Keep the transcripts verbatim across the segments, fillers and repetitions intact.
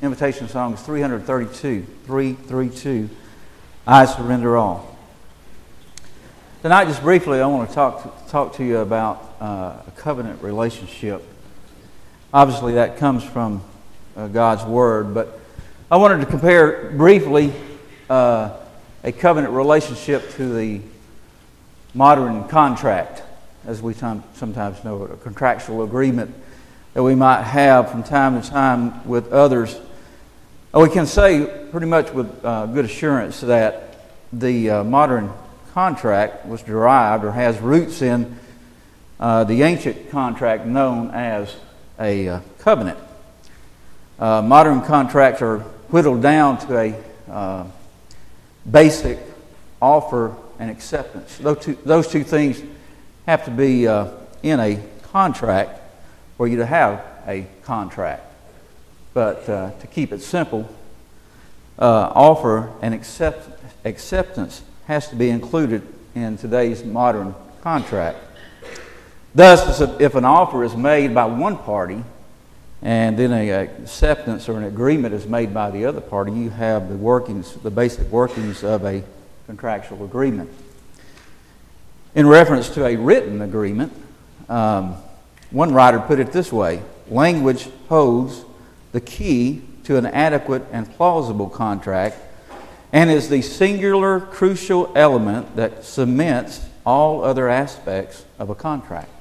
invitation song is three thirty-two. three thirty-two, I Surrender All. Tonight, just briefly, I want to talk to, talk to you about uh, a covenant relationship. Obviously, that comes from uh, God's Word, but I wanted to compare briefly uh, a covenant relationship to the modern contract, as we tam- sometimes know it, a contractual agreement that we might have from time to time with others. We can say pretty much with uh, good assurance that the uh, modern contract was derived or has roots in uh, the ancient contract known as a uh, covenant. Uh, modern contracts are whittled down to a uh, basic offer and acceptance. Those two, those two things have to be uh, in a contract for you to have a contract. But uh, to keep it simple, uh, offer and accept, acceptance has to be included in today's modern contract. Thus, if an offer is made by one party and then an acceptance or an agreement is made by the other party, you have the workings, the basic workings of a contractual agreement. In reference to a written agreement, um, one writer put it this way: language holds the key to an adequate and plausible contract and is the singular crucial element that cements all other aspects of a contract.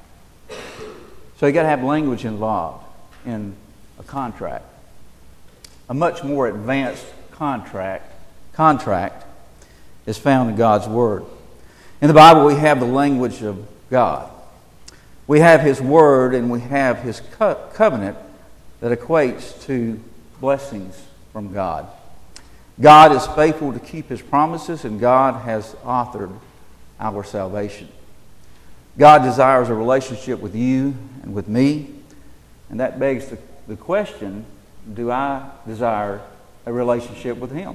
So you got to have language involved in a contract. A much more advanced contract contract is found in God's Word. In the Bible, we have the language of God. We have His Word and we have His co- covenant that equates to blessings from God. God is faithful to keep His promises, and God has authored our salvation. God desires a relationship with you and with me, and that begs the, the question, do I desire a relationship with Him?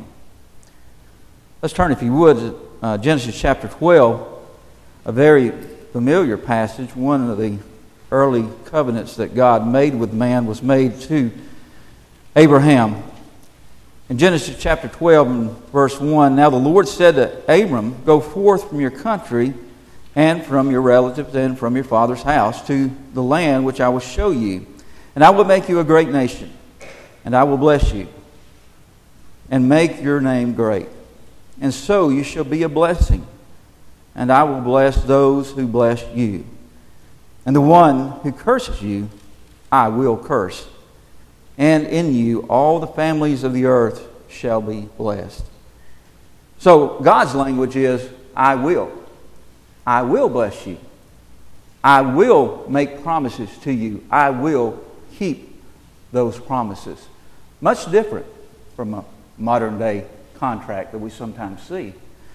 Let's turn, if you would, to uh, Genesis chapter twelve, a very familiar passage. One of the early covenants that God made with man was made to Abraham. In Genesis chapter twelve and verse one, now the Lord said to Abram, go forth from your country and from your relatives and from your father's house to the land which I will show you. And I will make you a great nation, and I will bless you and make your name great. And so you shall be a blessing, and I will bless those who bless you. And the one who curses you, I will curse. And in you all the families of the earth shall be blessed. So God's language is, I will. I will bless you. I will make promises to you. I will keep those promises. Much different from a modern day contract that we sometimes see.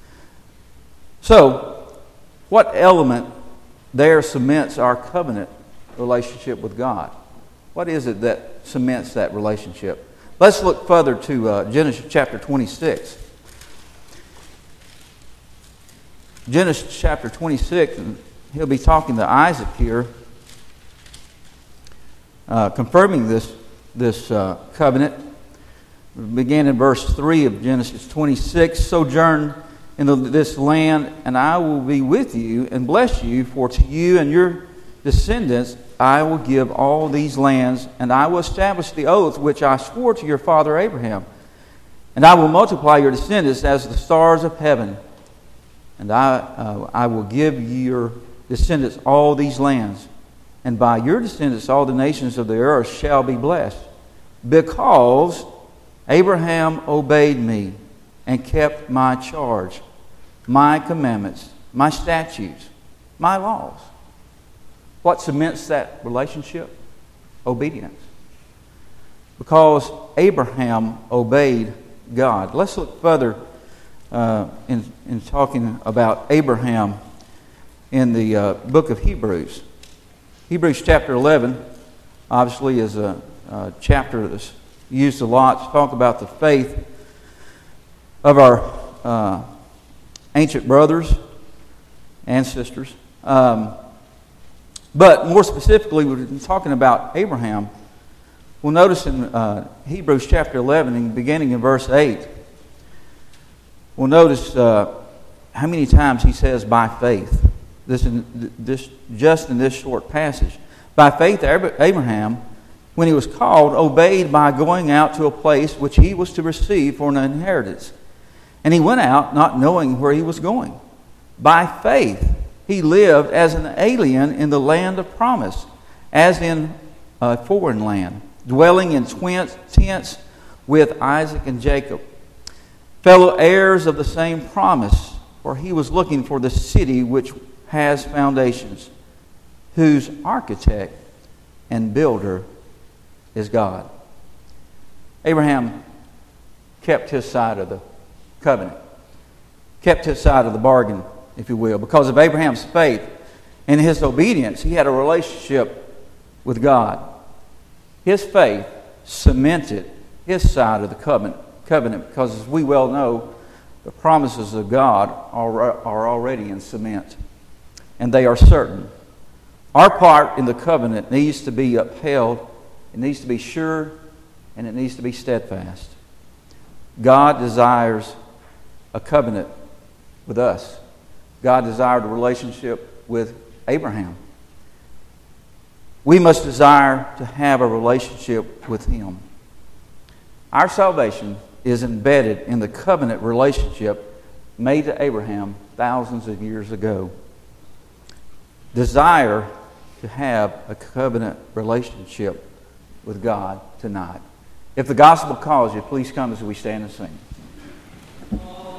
So, what element there cements our covenant relationship with God? What is it that cements that relationship? Let's look further to uh, Genesis chapter twenty-six. Genesis chapter twenty-six, and he'll be talking to Isaac here, uh, confirming this, this uh, covenant. We begin in verse three of Genesis twenty-six. Sojourn in the, this land, and I will be with you and bless you, for to you and your descendants I will give all these lands, and I will establish the oath which I swore to your father Abraham. And I will multiply your descendants as the stars of heaven, and I, uh, I will give your descendants all these lands, and by your descendants all the nations of the earth shall be blessed, because Abraham obeyed me and kept my charge, my commandments, my statutes, my laws. What cements that relationship? Obedience. Because Abraham obeyed God. Let's look further uh, in, in talking about Abraham in the uh, book of Hebrews. Hebrews chapter eleven obviously is a, a chapter that's used a lot to talk about the faith of our uh, ancient brothers and sisters. Um, but more specifically, we're talking about Abraham. Well, notice in uh, Hebrews chapter eleven, and beginning in verse eight, we'll notice uh, how many times he says, by faith. This, in, this just in this short passage. By faith, Abraham, when he was called, obeyed by going out to a place which he was to receive for an inheritance. And he went out not knowing where he was going. By faith, he lived as an alien in the land of promise, as in a foreign land, dwelling in twin tents with Isaac and Jacob, fellow heirs of the same promise, for he was looking for the city which has foundations, whose architect and builder is God. Abraham kept his side of the covenant, kept his side of the bargain, if you will. Because of Abraham's faith and his obedience, he had a relationship with God. His faith cemented his side of the covenant, covenant because, as we well know, the promises of God are, are already in cement, and they are certain. Our part in the covenant needs to be upheld, it needs to be sure, and it needs to be steadfast. God desires a covenant with us. God desired a relationship with Abraham. We must desire to have a relationship with Him. Our salvation is embedded in the covenant relationship made to Abraham thousands of years ago. Desire to have a covenant relationship with God tonight. If the gospel calls you, please come as we stand and sing.